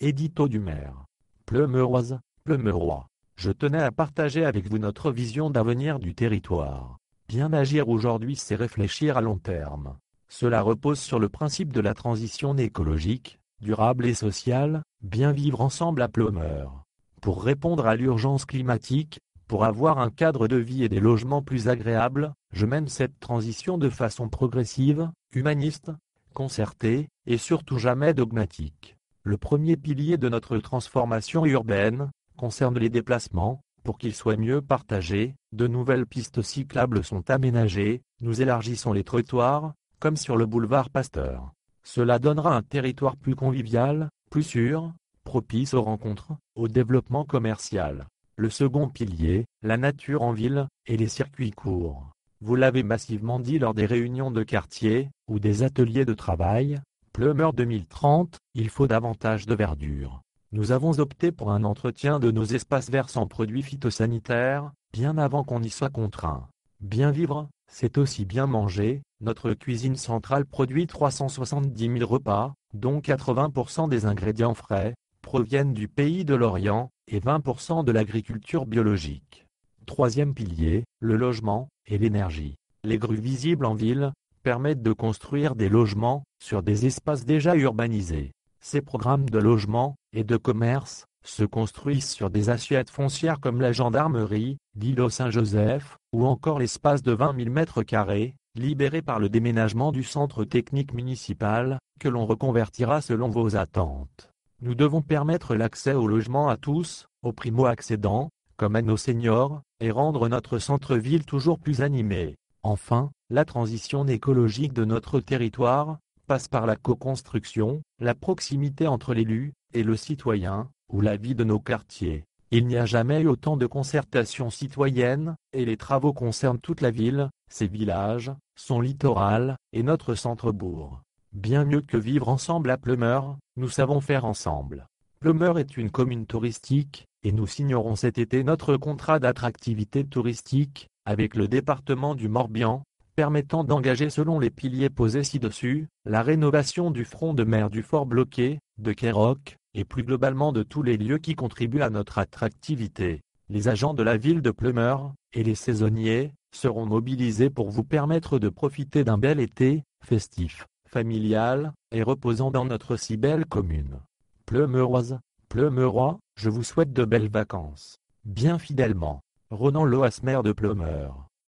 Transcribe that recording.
Édito du maire. Pleumeuroise, Pleumeurois. Je tenais à partager avec vous notre vision d'avenir du territoire. Bien agir aujourd'hui, c'est réfléchir à long terme. Cela repose sur le principe de la transition écologique, durable et sociale, bien vivre ensemble à Pleumeur. Pour répondre à l'urgence climatique, pour avoir un cadre de vie et des logements plus agréables, je mène cette transition de façon progressive, humaniste, concertée, et surtout jamais dogmatique. Le premier pilier de notre transformation urbaine concerne les déplacements. Pour qu'ils soient mieux partagés, de nouvelles pistes cyclables sont aménagées, nous élargissons les trottoirs, comme sur le boulevard Pasteur. Cela donnera un territoire plus convivial, plus sûr, propice aux rencontres, au développement commercial. Le second pilier, la nature en ville, et les circuits courts. Vous l'avez massivement dit lors des réunions de quartier, ou des ateliers de travail, Pleumeur 2030, il faut davantage de verdure. Nous avons opté pour un entretien de nos espaces verts sans produits phytosanitaires, bien avant qu'on y soit contraint. Bien vivre, c'est aussi bien manger. Notre cuisine centrale produit 370 000 repas, dont 80% des ingrédients frais proviennent du pays de l'Orient, et 20% de l'agriculture biologique. Troisième pilier, le logement et l'énergie. Les grues visibles en ville permettent de construire des logements sur des espaces déjà urbanisés. Ces programmes de logement et de commerce se construisent sur des assiettes foncières comme la gendarmerie, l'îlot Saint-Joseph, ou encore l'espace de 20 000 m², libéré par le déménagement du centre technique municipal, que l'on reconvertira selon vos attentes. Nous devons permettre l'accès au logement à tous, aux primo-accédants, comme à nos seniors, et rendre notre centre-ville toujours plus animé. Enfin, la transition écologique de notre territoire passe par la co-construction, la proximité entre l'élu et le citoyen, ou la vie de nos quartiers. Il n'y a jamais eu autant de concertation citoyenne, et les travaux concernent toute la ville, ses villages, son littoral, et notre centre-bourg. Bien mieux que vivre ensemble à Pleumeur, nous savons faire ensemble. Pleumeur est une commune touristique, et nous signerons cet été notre contrat d'attractivité touristique, avec le département du Morbihan, permettant d'engager selon les piliers posés ci-dessus, la rénovation du front de mer du Fort Bloqué, de Quéroc, et plus globalement de tous les lieux qui contribuent à notre attractivité. Les agents de la ville de Pleumeur, et les saisonniers, seront mobilisés pour vous permettre de profiter d'un bel été, festif, familial, et reposant dans notre si belle commune. Pleumeuroise, Pleumeurois, je vous souhaite de belles vacances. Bien fidèlement, Ronan Loas, maire de Pleumeur.